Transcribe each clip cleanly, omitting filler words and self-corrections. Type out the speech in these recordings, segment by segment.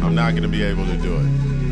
I'm not gonna be able to do it.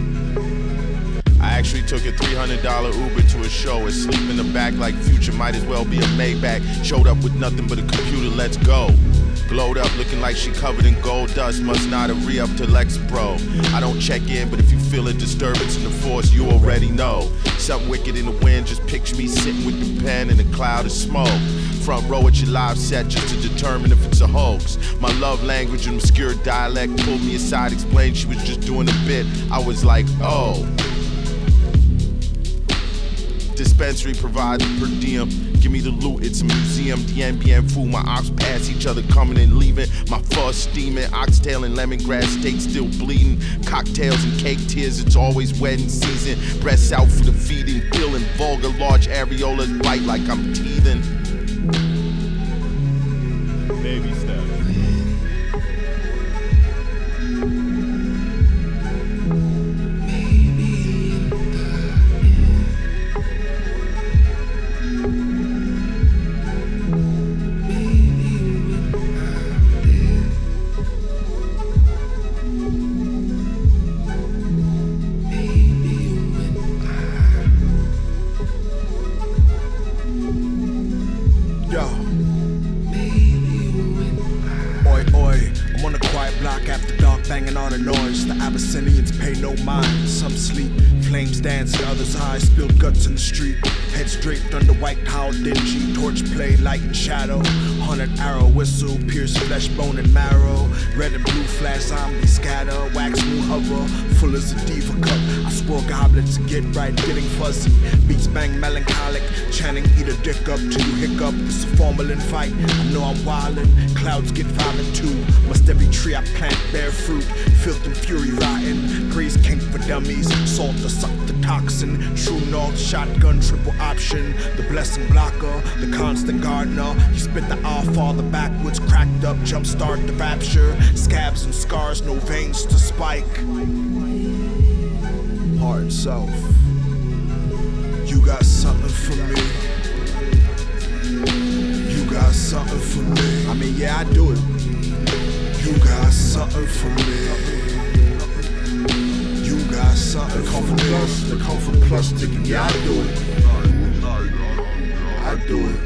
I actually took a $300 Uber to a show. Asleep in the back like Future, might as well be a Maybach. Showed up with nothing but a computer, let's go. Glowed up looking like she covered in gold dust. Must not have re-upped to Lex Pro. I don't check in, but if you feel a disturbance in the force, you already know. Something wicked in the wind, just picture me sitting with the pen in a cloud of smoke. Front row at your live set just to determine if it's a hoax. My love language and obscure dialect pulled me aside, explained she was just doing a bit. I was like, oh. Dispensary provides per diem. Give me the loot, it's a museum. DNBN food, my ops pass each other, coming and leaving. My fuzz steaming, oxtail and lemongrass steak still bleeding. Cocktails and cake tears, it's always wedding season. Breasts out for the feeding, feeling vulgar, large areolas bite like I'm teething. Baby steps. After dark, banging all the noise. The Abyssinians pay no mind. Some sleep, flames dance in others' eyes. Spilled guts in the street. Heads draped under white cowl, dingy. Torch play, light and shadow. 100 arrow whistle, pierce flesh, bone and marrow. Red and blue flash, zombies scatter. Wax moon hover, full as a diva cup. I swirl goblets to get right, getting fuzzy. Beats bang melancholic, chanting eat a dick up till you hiccup. It's a formalin fight, I know I'm wildin'. Clouds get violent too. Must every tree I plant bear fruit. Filth and fury rotten. Grace kink for dummies. Salt to suck the toxin. True north shotgun triple option. The blessing blocker, the constant gardener. He spit the Our Father backwards, cracked up, jumpstart the rapture. Scabs and scars, no veins to spike. Heart self. You got something for me. You got something for me. I mean, yeah, I do it. You got something for me. You got something for me. The comfort plus ticket, yeah, I do it. I do it.